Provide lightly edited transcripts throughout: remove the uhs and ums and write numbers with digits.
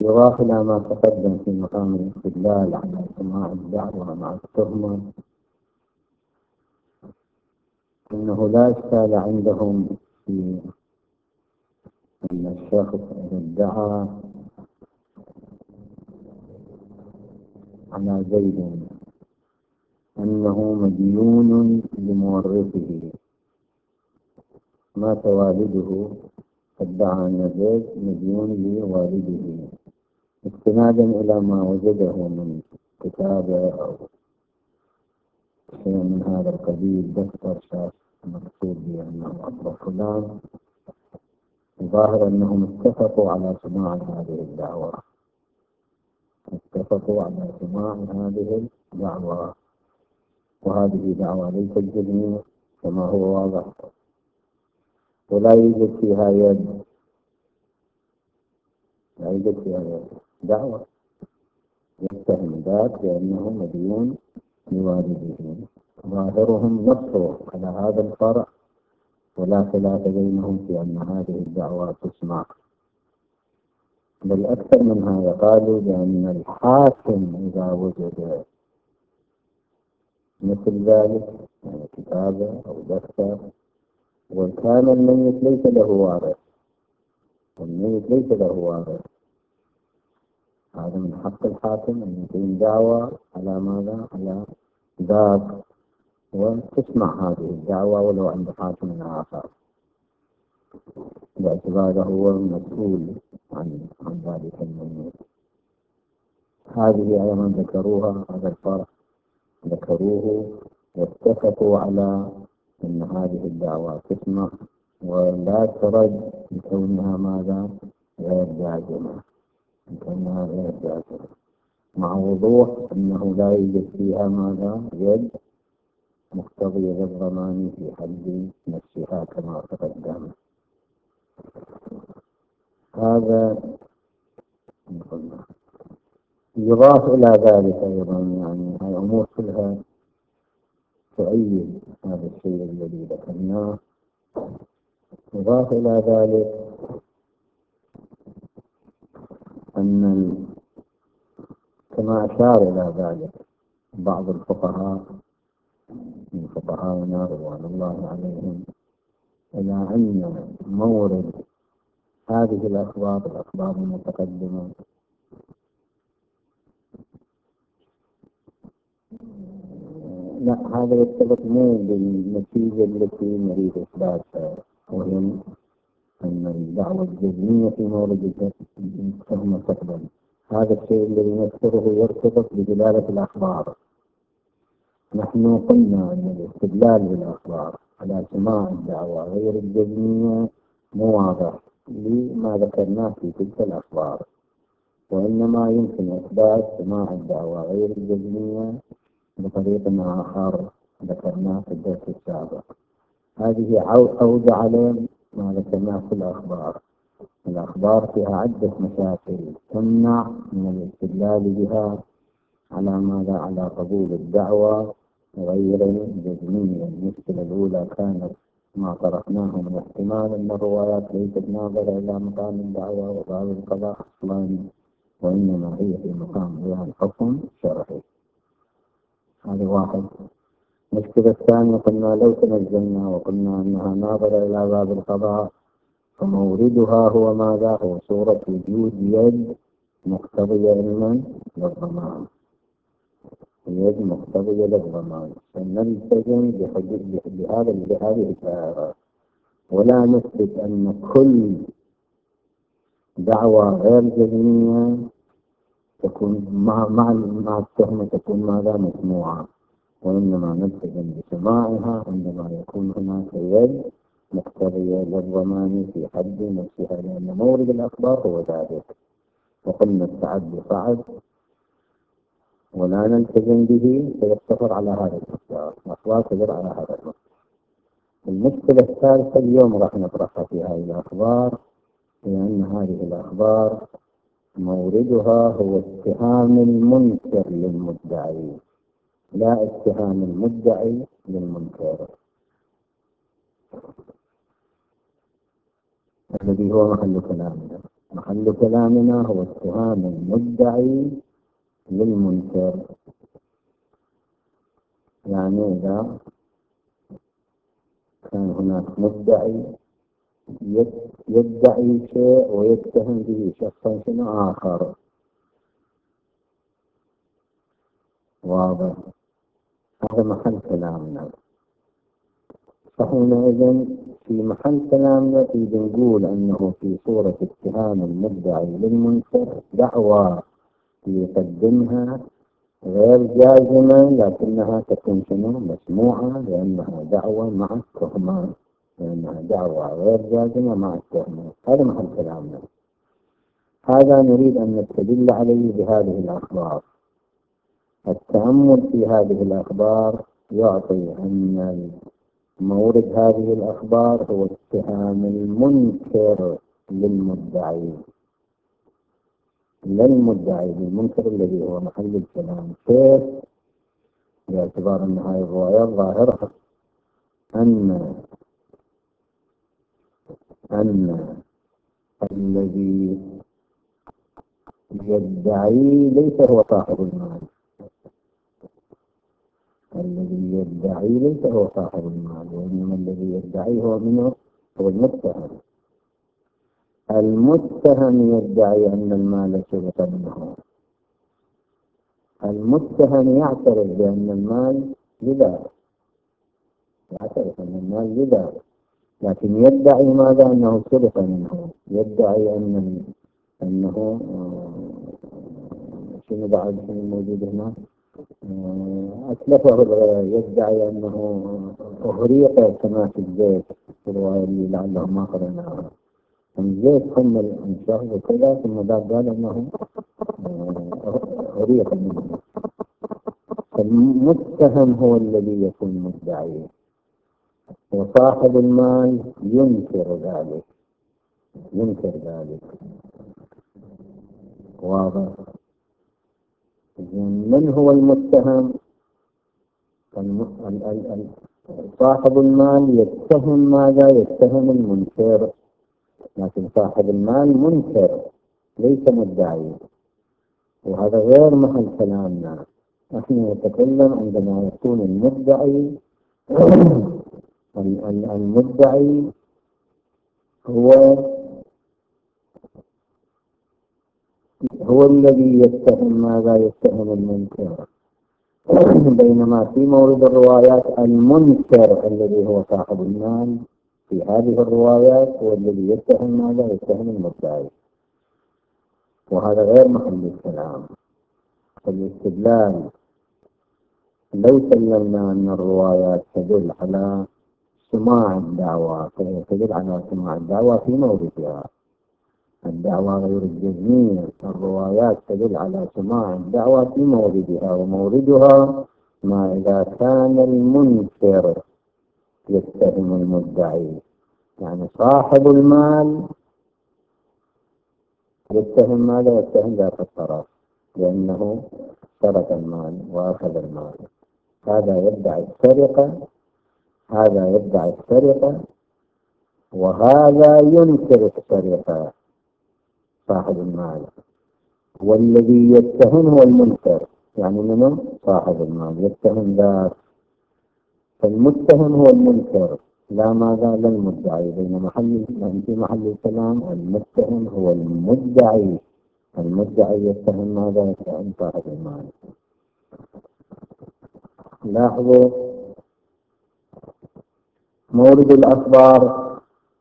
يضاف إلى ما تقدم في مقام الاستدلال على سماع الدعوة مع التهمة أنه لا إشكال عندهم في أن الشخص ادعى على زيد أنه مديون لمورثه، مات والده فادعى أن زيد مديون لوالده استنادا إلى ما وجده من كتابة أو شيء من هذا القبيل، دفتر شاف مكتوب بأنه أصبح فلان. الظاهر أنهم اتفقوا على سماع هذه الدعوة، اتفقوا على سماع هذه الدعوة، وهذه دعوة ليست جزمية كما هو واضح، ولا يوجد فيها يد، لا يوجد فيها يد، دعوة يتهم ذاك بأنه مديون لوالده. ظاهرهم نصوا على هذا الفرع، ولا خلاف بينهم في أن هذه الدعوة تسمع. بل أكثر من هذا، قالوا بأن الحاكم إذا وجد مثل ذلك يعني كتابة أو دفتر، وكان الميت ليس له وارث، الميت ليس له وارث، هذا من حق الحاكم أن يقيم دعوة على ماذا؟ على ذاك، وتسمع هذه الدعوة ولو عند حاكم آخر، باعتباره هو مسؤول عن ذلك الميت. هذه أيضا ذكروها، هذا الفرق ذكروه واتفقوا على أن هذه الدعوة تسمع ولا ترد لكونها ماذا؟ غير جازمة، لكونها غير جازمة، مع وضوح أنه لا يوجد فيها ماذا؟ يد مقتضية للضمان في حد نفسها كما تقدم. هذا يضاف إلى ذلك أيضا، يعني هذه أمور كلها تؤيد هذا الشيء الذي ذكرناه. يضاف إلى ذلك أن كما أشار إلى ذلك بعض الفقهاء من فقهاءنا رضوان الله عليهم، إلى أن مورد هذه الأخبار المتقدمة لا، هذا يرتبط مو بالنتيجة التي نريد إثباتها، وهي أن الدعوة الجزمية في مورد التهمة تقبل. هذا الشيء الذي نذكره يرتبط بدلالة الأخبار. نحن قلنا أن الاستدلال بالأخبار على سماع الدعوة غير الجزمية مو واضح لما ذكرناه في تلك الأخبار، وإنما يمكن إثبات سماع الدعوة غير الجزمية بطريق آخر ذكرناه في الدرس السابق. هذه عودة على ما ذكرناه في الأخبار. الأخبار فيها عدة مشاكل تمنع من الاستدلال بها على ماذا؟ على قبول الدعوة غير جزمية. المشكلة الأولى كانت ما طرحناه من احتمال أن الروايات ليست ناظرة إلى مقام الدعوة وباب القضاء أصلا، وإنما هي في مقام بيان حكم شرعي. هذا واحد. المشكلة الثانية قلنا لو تنزلنا وقلنا أنها ناظرة إلى باب القضاء، فموردها هو ماذا؟ هو صورة وجود يد مقتضية علما للضمان، يد مقتضية للضمان، فنلتزم بهذه الدائرة، ولا نثبت أن كل دعوة غير جزمية تكون مع التهمة تكون ماذا؟ مسموعة، وإنما نلتزم بسماعها عندما يكون هناك يد مقتضية للضمان في حد نفسها، لأن مورد الأخبار هو ذلك. وقلنا التعدي صعب ولا نلتزم به، فيقتصر على هذا المقدار، الأخبار تدل على هذا المقدار. المشكلة الثالثة اليوم راح نطرحها في هذه الأخبار، لأن هذه الأخبار موردها هو اتهام المنكر للمدعي، لا اتهام المدعي للمنكر، الذي هو محل كلامنا. محل كلامنا هو اتهام المدعي للمنكر. يعني إذا كان هناك مدعي يدعي شيء ويتهم به شخصا آخر، واضح؟ هذا محل كلامنا. فحينئذ في محل كلامنا نقول أنه في صورة اتهام المدعي للمنكر دعوى يقدمها غير جازمة، لكنها تكون مسموعة، لأنها دعوة مع التهمة، لأنها دعوة غير جازمة مع التهمة. هذا محل كلامنا. هذا نريد أن نستدل عليه بهذه الأخبار. التأمل في هذه الأخبار يعطي أن مورد هذه الأخبار هو اتهام المنكر للمدعي، للمدعي للمنكر الذي هو محل الكلام. كيف؟ باعتبار أن هذه الروايات ظاهرة أن الذي يدعي ليس هو صاحب المال، الذي يدعي ليس هو صاحب المال، وإنما الذي يدعي هو منه، هو المتهم. المتهم يدعي أن المال سرق منه، المتهم يعترف بأن المال لذا، يعترف أن المال لذا، لكن يدعي ماذا؟ أنه سرق منه، يدعي أنه شنو بعد الموجود هنا؟ أتلفه الغير، يدعي أنه أهريق كما في الزيت، في الرواية اللي لعله ما قرأناها. الزيت هم الانشاء وكذا، ثم بعد قال أنه أهريق منه. فالمتهم هو الذي يكون مدعي، وصاحب المال ينكر ذلك، ينكر ذلك. واضح؟ من هو المتهم؟ صاحب المال يتهم ماذا؟ يتهم المنكر، لكن صاحب المال منكر ليس مدعي، وهذا غير محل كلامنا. نحن نتكلم عندما يكون المدعي المدعي هو الذي يتهم ماذا؟ يتهم المنكر. بينما في مورد الروايات المنكر الذي هو صاحب المال في هذه الروايات هو الذي يتهم ماذا؟ يتهم المدعي، وهذا غير محل الكلام. فالاستدلال لو سلمنا أن الروايات تدل على سماع الدعوة، تدل على سماع الدعوة في موردها، الدعوة غير الجزمية، الروايات تدل على سماع الدعوة في موردها، وموردها ما إذا كان المنكر يتهم المدعي، يعني صاحب المال يتهم ماذا؟ يتهم ذاك الطرف، لأنه سرق المال وأخذ المال. هذا يدعي السرقة، هذا يدعي السرقة، وهذا ينكر السرقة صاحب المال، والذي يتهم هو المنكر، يعني منه صاحب المال يتهم ذاك. فالمتهم هو المنكر لا ماذا؟ لا المدعي. بين في محل الكلام المتهم هو المدعي، المدعي يتهم ماذا؟ يتهم صاحب المال. لاحظوا مورد الأخبار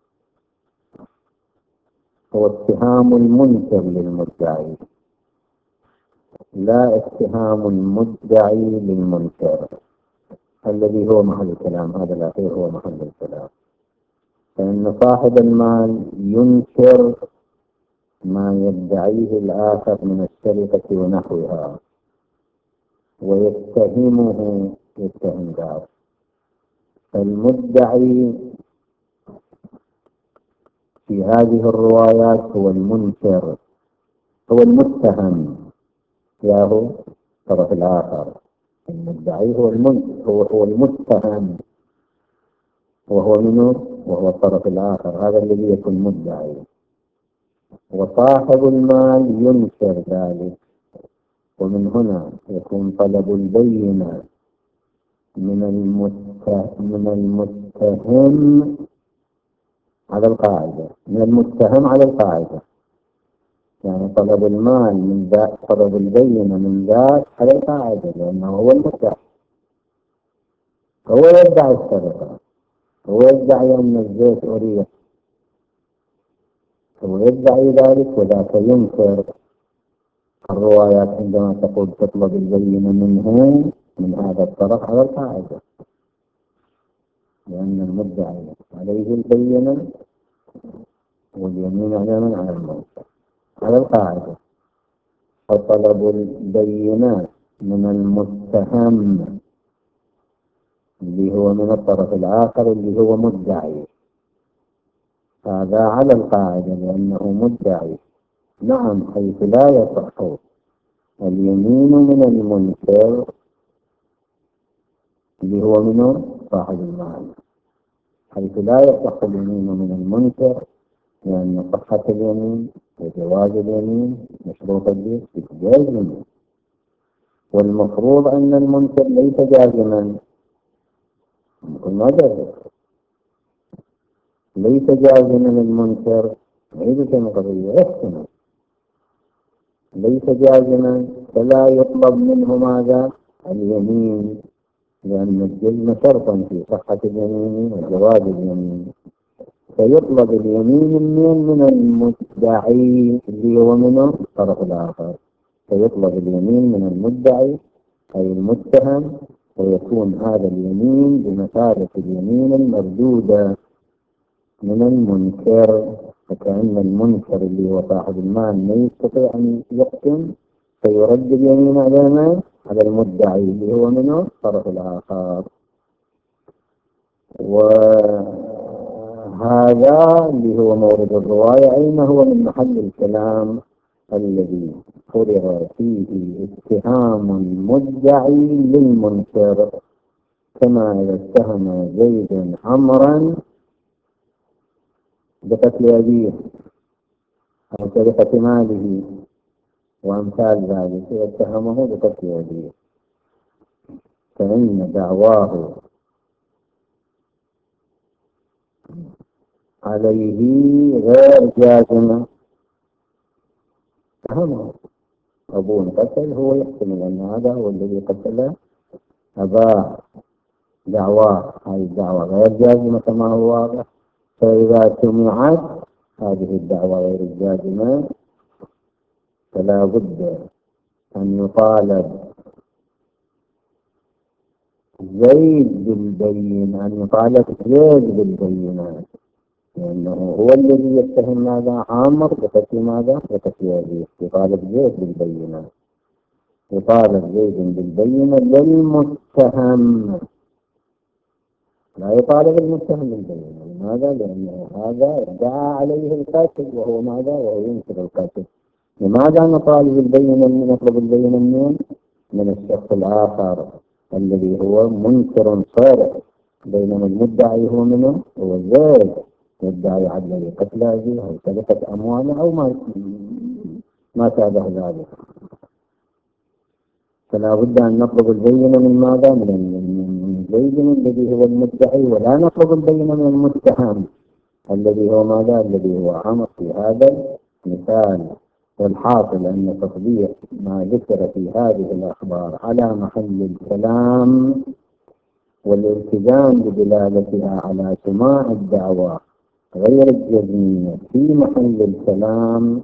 هو اتهام المنكر للمدعي، لا اتهام المدعي للمنكر الذي هو محل الكلام. هذا الأخير هو محل الكلام، فإن صاحب المال ينكر ما يدعيه الآخر من السرقة ونحوها ويتهمه، يتهم ذلك. فالمدعي في هذه الروايات هو المنكر، هو المتهم، ياهو الطرف الآخر. المدعي هو المنكر، هو المتهم، وهو منه، وهو الطرف الآخر، هذا الذي يكون مدعي. وصاحب المال ينكر ذلك. ومن هنا يكون طلب البينة من المتهم على القاعدة، من المتهم على القاعدة. يعني طلب المال من ذات، طلب البينة من ذات على القاعدة، لأنه هو المدعي، هو يدعي السرقة، هو يدعي أن الزيت أريد، هو يدعي ذلك، وذاك ينكر. الروايات عندما تقول تطلب البينة منه من هذا الطرف على القاعدة، لأن المدعي عليه البينة واليمين على من على المنكر على القاعدة. فطلب البينات من المتهم اللي هو من الطرف الآخر اللي هو مدعي، هذا على القاعدة لأنه مدعي. نعم، حيث لا يصح اليمين من المنكر اللي هو منه صاحب المال، حيث لا يصح اليمين من المنكر، لأن صحة اليمين وجواز اليمين مشروط بجواز اليمين. والمفروض أن المنكر ليس جازما، ما جاز، ليس جازما المنكر، عيد القضية يحسن ليس جازما، فلا يطلب منه ماذا؟ اليمين، لأن الجزم شرطا في صحة اليمين وجواز اليمين. فيطلب اليمين من المدعي اللي هو منه الطرف الآخر، فيطلب اليمين من المدعي أي المتهم، ويكون هذا اليمين بمثابة اليمين المردودة من المنكر. فكأن المنكر اللي هو صاحب المال ما يستطيع أن يقسم، فيرد اليمين على من؟ على المدعي اللي هو منه الطرف الآخر. وهذا اللي هو مورد الرواية، أين هو من محل الكلام الذي فرغ فيه اتهام المدعي للمنكر، كما إذا اتهم زيد عمرا بقتل أبيه أو سرقة ماله وأمثال ذلك، اتهمه بقتل أبيه، فإن دعواه عليه غير جازمة. اتهمه أبوه قتل، هو يحتمل أن هذا هو الذي قتل أباه، دعواه، هذه الدعوة غير جازمة كما هو واضح. فإذا سمعت هذه الدعوة غير الجازمة فلا بد أن يطالب زيد بالبين، أن يطالب زيد بالبينات، لأنه هو الذي يتهم ماذا؟ عامر بقتل ماذا؟ بقتل أبيه. يطالب زيد بالبينات، يطالب زيد بالبينة للمتهم، لا يطالب المتهم بالبينة. لماذا؟ لأنه هذا ادعى عليه القاتل وهو ماذا؟ وهو ينكر القاتل. لماذا نطالب البينة؟ نطلب البينة من الشخص الآخر الذي هو منكر صارخ، بينما المدعي هو منه هو زيد، يدعي عدل قتل أبيه أو سرقة أمواله أو ما شابه ذلك. فلا بد أن نطلب البينة من ماذا؟ من زيد الذي هو المدعي، ولا نطلب البينة من المتهم الذي هو ماذا؟ الذي هو عمر في هذا المثال. والحاصل أن تطبيق ما ذكر في هذه الأخبار على محل الكلام والالتزام بدلالتها على سماع الدعوة غير الجزمية في محل الكلام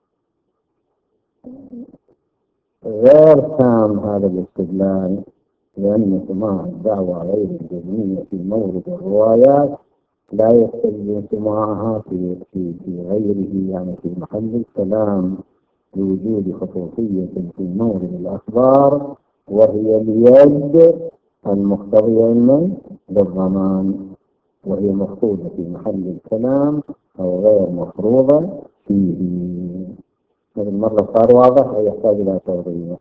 غير تام هذا الاستدلال، لأن سماع الدعوة غير الجزمية في مورد الروايات لا يستلزم سماعها في غيره، يعني في محل الكلام، لوجود خصوصية في مورد الأخبار وهي اليد المقتضية للضمان، وهي مفروضة في محل الكلام أو غير مفروضة فيه. هذه المرة صار واضح أو يحتاج إلى توضيح؟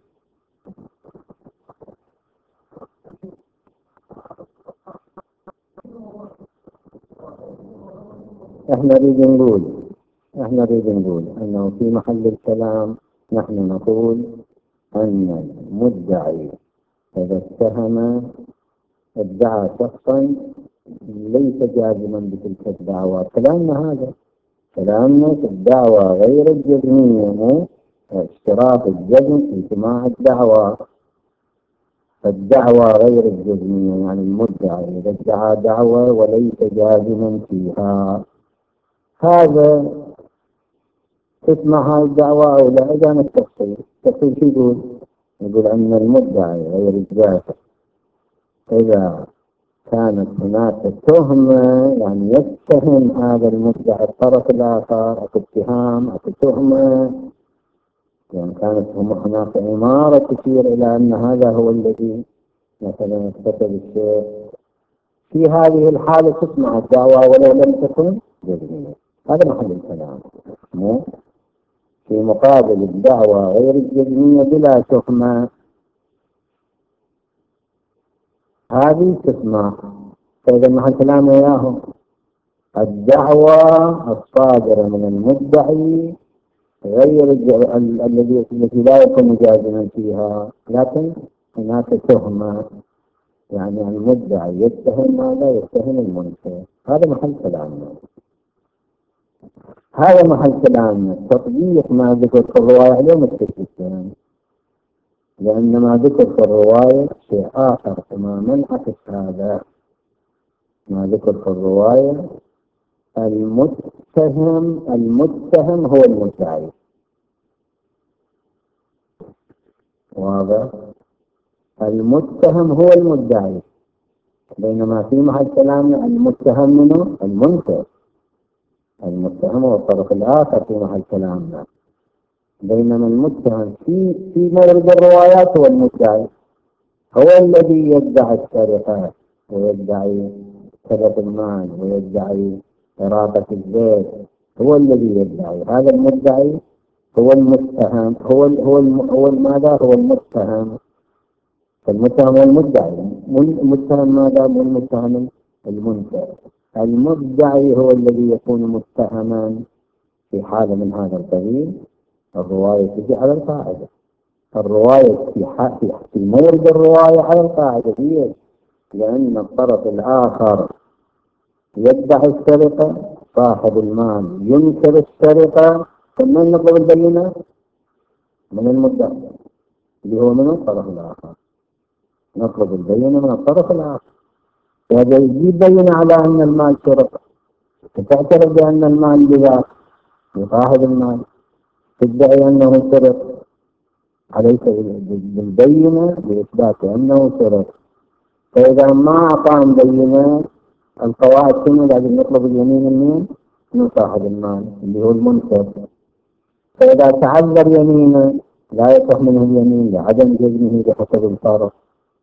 احنا نريد نقول احنا نريد نقول أنه في محل الكلام نحن نقول أن المدعي إذا اتهم ادعى شخصا ليس جازما بتلك الدعوى. كلامنا هذا، كلامنا في الدعوى غير الجزمية، مو اشتراط الجزم في سماع الدعوى. الدعوى غير الجزمية يعني المدعي إذا ادعى دعوى وليس جازما فيها، هذا تسمع هاي الدعوة أو لا؟ إذا التفصيل شو يقول؟ يقول أن المدعي غير الجازم إذا كانت هناك تهمة، يعني يتهم هذا المدعي الطرف الآخر، أو اتهام أو تهمة، يعني كانت هناك إمارة تشير إلى أن هذا هو الذي مثلا ارتكب الشيء، في هذه الحالة تسمع الدعوة ولو لم تكن جزمية. هذا محل الكلام، مو في مقابل الدعوة غير الجزمية بلا تهمة، هذه تسمع. فإذا محل كلام إياهم الدعوة الصادرة من المدعي غير التي لا يكون جازما فيها، لكن هناك تهمة، يعني المدعي يتهم ما لا يتهم المنكر. هذا محل كلامنا، هذا محل كلامنا. تطبيق ما ذكر في الرواية عليه مستفيد، لأن ما ذكر في الرواية شيء آخر تماما عكس هذا. ما ذكر في الرواية المتهم هو المدعي، واضح؟ المتهم هو المدعي، بينما في محل كلامنا المتهم منه المنكر، المتهم هو الطرف الآخر في محل كلامنا، بينما المتهم في مورد الروايات هو المدعي، هو الذي يدعي السرقة ويدعي سلب المال ويدعي إراقة البيت، هو الذي يدعي. هذا المدعي هو المتهم، هو ماذا؟ هو المتهم. فالمتهم هو المدعي، المتهم ماذا؟ مو المتهم المنكر. المدعي هو الذي يكون متهما في حالة من هذا القبيل. الرواية تجي على القاعدة، الرواية في مورد الرواية على القاعدة هي، لأن الطرف الآخر يدعي السرقة، صاحب المال ينكر السرقة، ثم نطلب البينة من المدعي اللي هو من الطرف الآخر، نطلب البينة من الطرف الآخر. هذا يجيب بينة على أن المال سرق، فتعترف بأن المال بذاك لصاحب المال، تدعي أنه سرق، عليك بالبينة لإثبات أنه سرق. فإذا ما أقام بينة، القواعد شنو؟ لازم نطلب اليمين من صاحب المال اللي هو المنكر. فإذا تعذر يمينه لا يصح منه اليمين لعدم جزمه بحسب الفرق،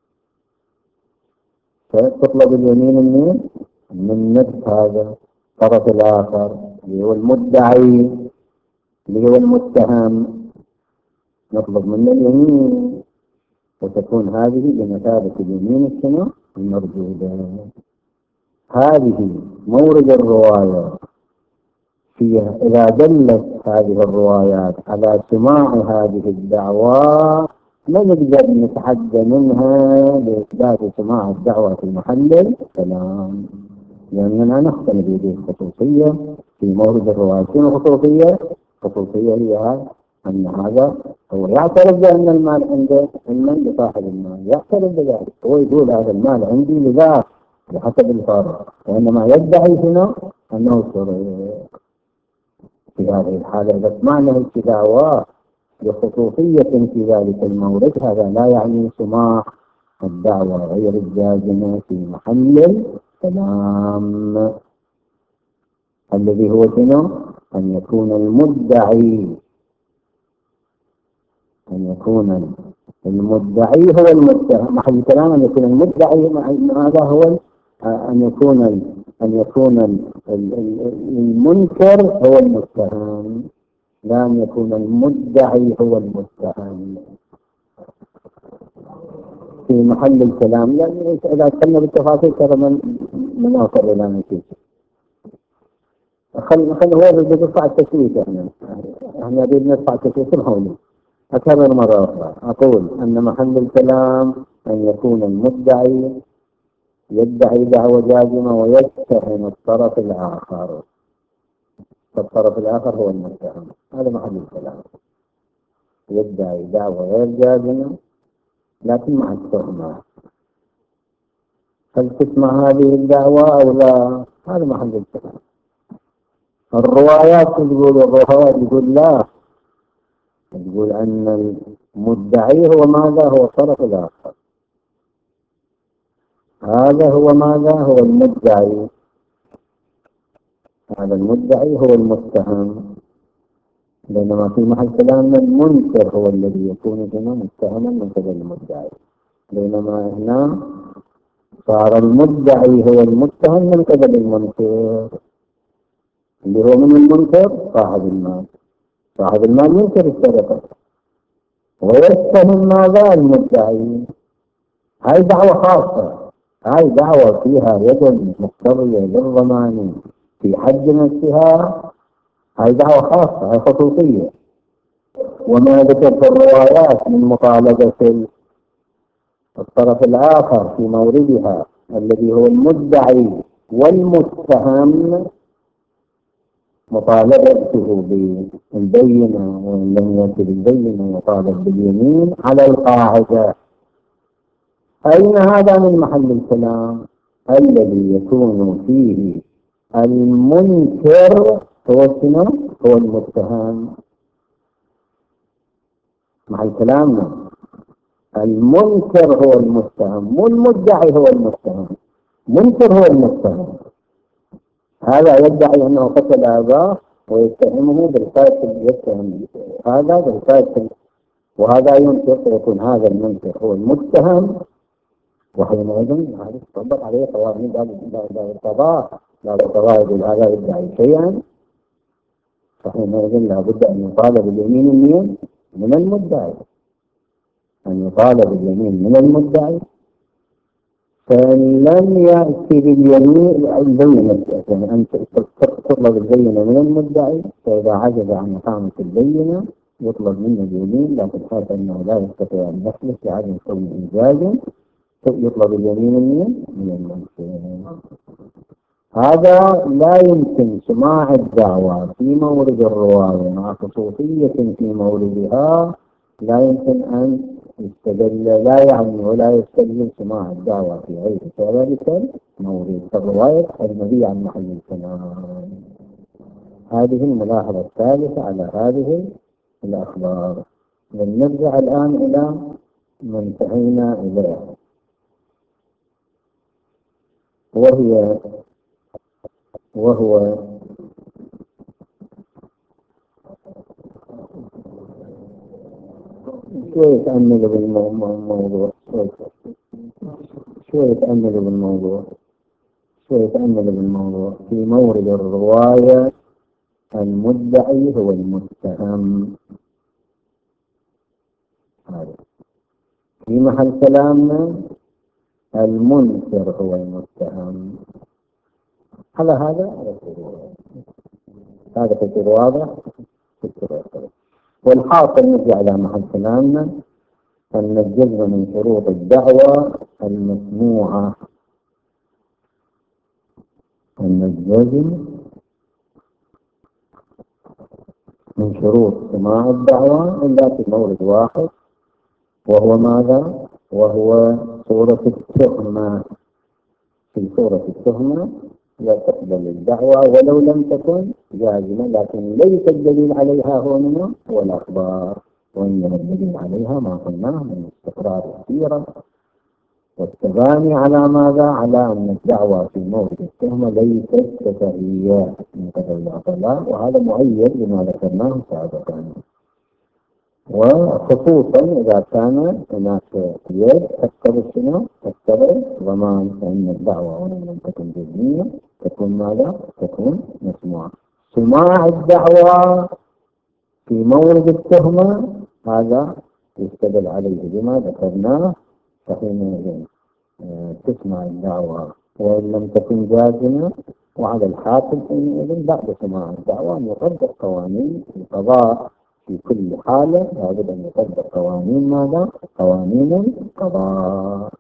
فتطلب اليمين من نفس هذا الطرف الآخر اللي هو المدعي اللي هو المتهم، نطلب منه اليمين، وتكون هذه بمثابة اليمين السنة المردودة. هذه مورد الرواية فيها. إذا دلت هذه الروايات على سماع هذه الدعوة لا نقدر نتحدى منها لإثبات سماع الدعوة في محل الكلام، لأننا نختلف بهذه الخصوصية في مورد الرواية. شنو خصوصية؟ خصوصية هي أن هذا هو يعترف بأن المال عنده، المال لصاحب المال يعترف بذلك، هو يقول هذا المال عندي لذاك بحسب الفرق، وإنما يدعي هنا أنه سرق. في هذه الحالة إذا سمعنا الدعوى لخصوصية في ذلك المورد، هذا لا يعني سماع الدعوة غير الجازمة في محل الكلام الذي هو شنو؟ أن يكون المدعي هو المتهم. محل الكلام أن يكون المدعي، هذا هو أن يكون المنكر هو المتهم، لا أن يكون المدعي هو المتهم في محل الكلام. يعني إذا كنا بالتفاصيل ترى من نوصل إلى نتيجة. خل هو بيرفع التشويش. احنا نريد نرفع التشويش الهولي. أكرر مرة أخرى أقول أن محل الكلام أن يكون المدعي يدعي دعوة جازمة ويتهم الطرف الآخر، فالطرف الآخر هو المتهم. هذا محل الكلام. يدعي دعوة غير جازمة لكن مع التهمة، هل تسمع هذه الدعوة أو لا؟ هذا محل الكلام. الروايات يقول لا، تقول أن المدعي هو ماذا؟ هو الطرف الآخر. هذا هو ماذا؟ هو المدعي. هذا المدعي هو المتهم، بينما في محل كلامنا المنكر هو الذي يكون هنا متهما من قبل المدعي، بينما هنا صار المدعي هو المتهم من قبل المنكر، اللي هو من المنكر صاحب المال. صاحب المال ينكر السرقة ويتهم ماذا؟ المدعي. هاي دعوة خاصة، هاي دعوة فيها يد مقتضية للضمان في حد نفسها. هاي دعوة خاصة، هاي خصوصية. وما ذكر في الروايات من مطالبة الطرف الآخر في موردها الذي هو المدعي والمتهم، مطالبته بالبينة، وإن لم يأتي بالبينة يطالب باليمين على القاعدة. أين هذا من محل الكلام؟ الذي يكون فيه المنكر هو شنو؟ هو المتهم. محل كلامنا المنكر هو المتهم، مو المدعي هو المتهم. منكر هو المتهم. هذا يدعي أنه قتل أباه ويتهمه بالقتل، يتهم هذا بالقتل، وهذا ينكر، فيكون هذا المنكر هو المتهم. وحينئذ هذا تطبق عليه قوانين باب القضاء. باب القضاء يقول هذا يدعي شيئا، فحينئذ لابد أن يطالب اليمين من المدعي، أن يطالب اليمين من المدعي. فإن لم يأتي باليمين البينة، يعني أن تطلب البينة من المدعي، فإذا عجز عن إقامة البينة يطلب منه اليمين، لكن خاف أنه لا يستطيع أن يخلص لعدم كون إنجاز، يطلب اليمين من المنكر. هذا لا يمكن سماع الدعوة في مورد الرواية مع خصوصية في موردها، لا يمكن أن يستدل، لا يعني ولا يستدل سماع الدعوة في غير ذلك مورد الرواية النبي عن محل الكلام. هذه الملاحظة الثالثة على هذه الأخبار. نرجع الآن إلى ما انتهينا إليه، وهو شوية تأملوا بالموضوع، شوية تأملوا بالموضوع. في مورد الرواية المدعي هو المتهم، في محل كلامنا المنكر هو المتهم. على هذا فكر واضح. والحاصل نجي على محل كلامنا أن الجزم من شروط الدعوة المسموعة، أن الجزم من شروط سماع الدعوة إلا في مورد واحد، وهو ماذا؟ وهو صورة التهمة. في صورة التهمة لا تقبل الدعوة ولو لم تكن جازمة، لكن ليس الدليل عليها هو الأخبار، وإنما الدليل عليها ما قلناه من استقرار السيرة والتباني على ماذا؟ على أن الدعوة في مورد التهمة ليست شفهية من قبل العقلاء، وهذا مؤيد بما ذكرناه سابقا. وخصوصا إذا كان هناك يد تقتضي ضمان، فإن الدعوة وإن لم تكن جزمية تكون ماذا؟ تكون مسموعة. سماع الدعوة في مورد التهمة هذا يستدل عليه بما ذكرناه، فحينئذ تسمع الدعوة وإن لم تكن جازمة، وعلى الحاكم حينئذ بعد سماع الدعوى أن يطبق قوانين القضاء في كل حالة، لابد أن يطبق قوانين ماذا؟ قوانين القضاء.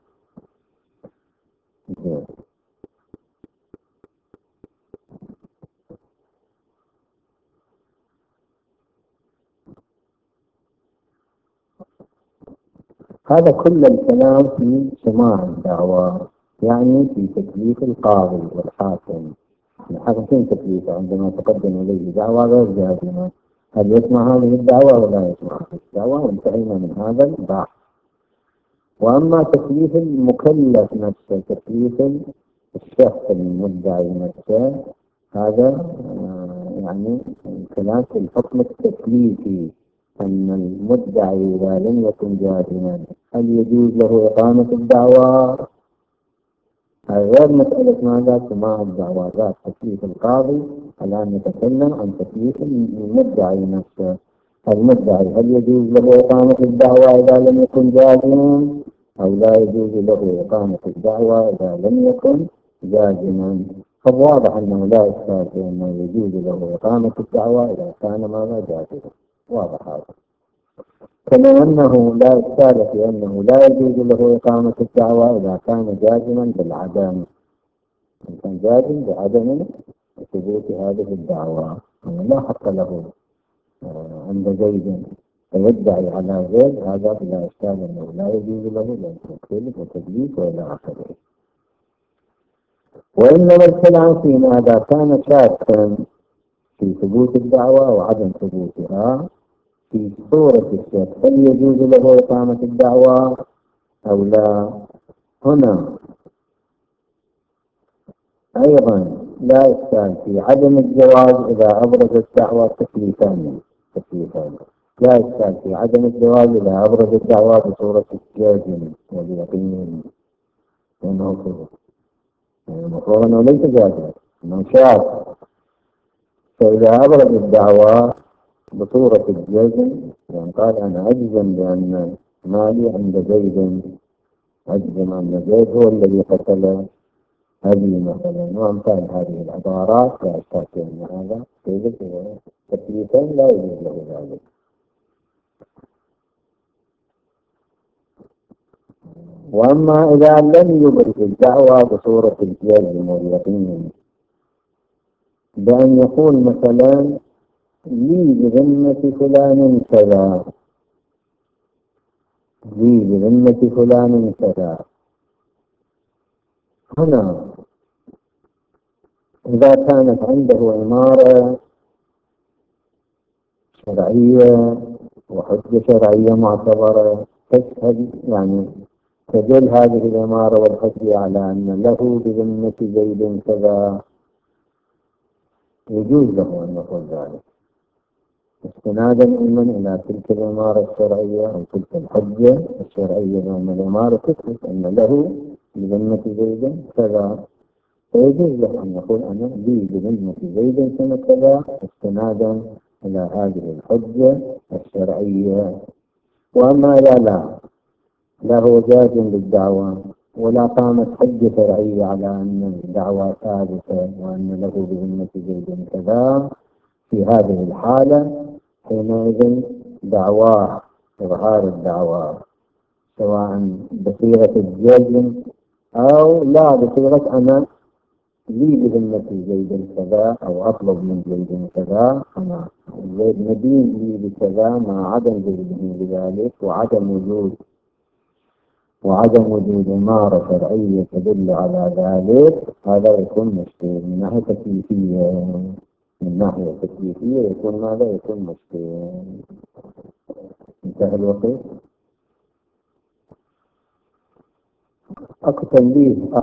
هذا كل الكلام في سماع الدعوى، يعني في تكليف القاضي والحاكم. الحاكم تكليفه عندما تقدم إليه دعوى غير جازمة، هل يسمع هذه الدعوى ولا يسمع هذه الدعوى؟ وانتهينا من هذا البحث. وأما تكليف المكلف نفسه، تكليف الشخص المدعي نفسه، هذا يعني كلام في الحكم التكليفي، أن المدعي إذا لم يكن جازما هل يجوز له إقامة الدعوى؟ غير مسألة ماذا؟ سماع الدعوى، ذات تكليف القاضي. الآن نتكلم عن تكليف المدعي نفسه. المدعي هل يجوز له إقامة الدعوى إذا لم يكن جازما، أو لا يجوز له إقامة الدعوى إذا لم يكن جازما؟ فالواضح أنه لا إشكال في أنه يجوز له إقامة الدعوى إذا كان ماذا؟ جازما. واضح هذا. كما أنه لا إشكال في أنه لا يجوز له إقامة الدعوى إذا كان جازما بالعدم. إن كان جازم بعدم ثبوت هذه الدعوى، لا حق له عند زيد فيدعي على غير هذا، لا إشكال أنه لا يجوز له لأن تكليف وتدليس وإلى آخره. وإنما الكلام في ماذا؟ كان شاكا في ثبوت الدعوى وعدم ثبوتها في صورة الشك، هل يجوز له إقامة الدعوى أو لا؟ هنا أيضا لا إشكال في عدم الجواز إذا أبرز الدعوى تكليفان. لا إشكال في عدم الجواز إذا أبرز الدعوى بصورة الجازم واليقين، لأنه المفروض أنه ليس جازم، أنه شاك. فإذا أبرز الدعوى بصورة الجزم، يعني قال أنا أجزم بأن مالي عند زيد، أجزم أن زيد هو الذي قتل أبي مثلا، وأمثال هذه العبارات، لا أشتاك أن هذا تكليفا لا يجوز له ذلك. وأما إذا لم يبرز الدعوى بصورة الجزم واليقين، بأن يقول مثلا لي بذمة فلان كذا، لي بذمة فلان كذا، هنا إذا كانت عنده عمارة شرعية وحجة شرعية معتبرة تشهد، يعني تدل هذه العمارة والحجة على أن له بذمة زيد كذا، يجوز له أن يقول ذلك استنادا إما إلى تلك العمارة الشرعية أو تلك الحجة الشرعية، لأن العمارة تثبت أن له بذمة زيد كذا، فيجوز له أن يقول أنا لي بذمة زيد سنة كذا استنادا إلى هذه الحجة الشرعية. وأما إذا لا هو جازم بالدعوى ولا قامت حجة شرعية على أن الدعوى ثابتة وأن له بذمة زيد كذا، في هذه الحالة حينئذ دعواه، إظهار الدعوى سواء بصيغة الجزم أو لا بصيغة أنا لي بذمة زيد كذا أو أطلب من زيد كذا، أنا زيد مدين لي بكذا مع عدم زيده بذلك وعدم وجود عمارة شرعية تدل على ذلك، هذا يكون مشكل من ناحية تكليفية. من ناحية تكليفية يكون ماذا؟ يكون مشكل. انتهى الوقت. أكو تنبيه